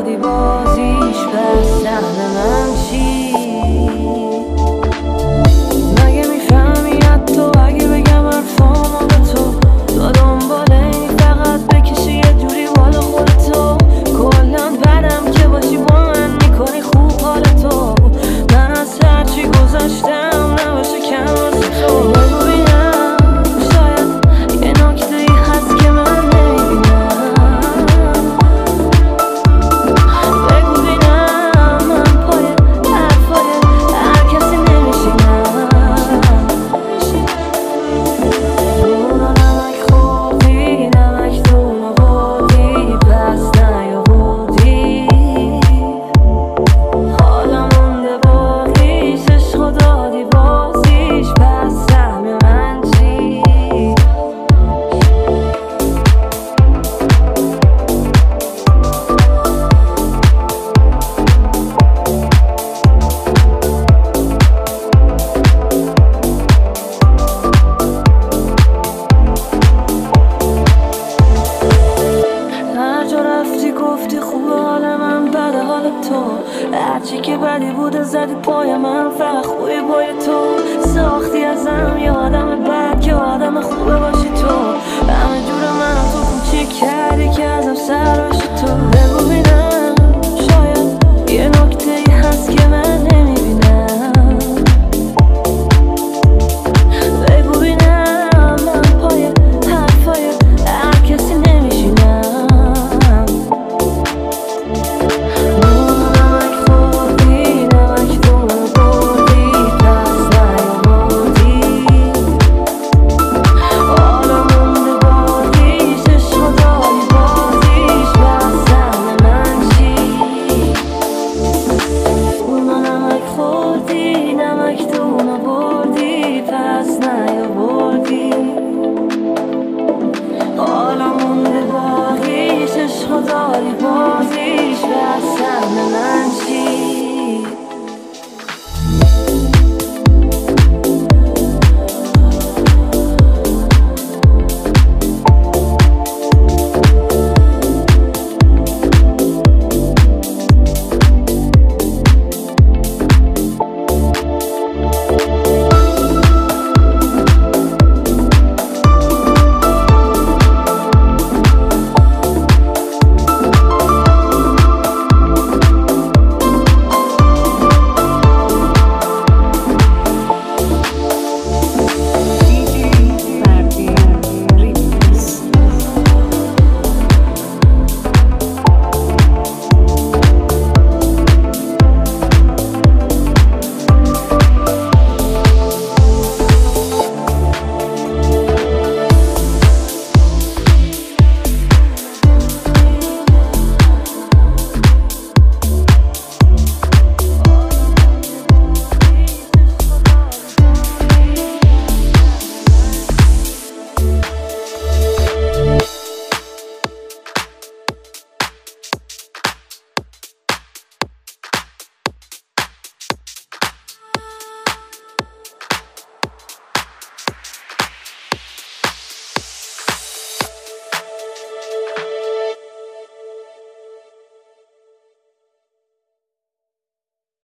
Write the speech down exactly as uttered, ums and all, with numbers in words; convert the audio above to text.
دادی بازیش پس سهم من چی؟ مگه میفهمی حتی اگه بگم حرفامو به تو تو دنباله اینی فقط بکشی یه جوری بالا خودتو کلان بدم که باشی با من میکنی خوب حالتو من از هرچی گذاشتم نباشه کم واسه تو بگو بینم شاید یه نکته ای هست که من نمیبینم بگو بینم من پای حرفای هر کسی نمیشینم دونو نمک خوردی نمک دونو بردی پس نیاوردی حالا مونده باقیش عشقو دادی بازیش پس سهم من چی؟ هر جا رفتی گفتی خوبه حال من بده حال تو هرچی که بدی بوده زدی پای من فقط خوبی پای تو ساختی ازم یه آدم بد که آدم خوبه باشی تو همه جور من تو کوچیک کردی که ازم سر باشی تو بگو بینم شاید یه نکته ای هست که من نمیبینم بگو بینم من پای حرفای هر کسی نمیشینم دونو نمک خوردی نمک دونو بردی پس نیاوردی حالا مونده باقیش عشقو دادی بازیش پس سهم من چی؟ دونو نمک خوردی نمک دونو بردی پس نیاوردی حالا مونده باقیش عشقو دادی بازیش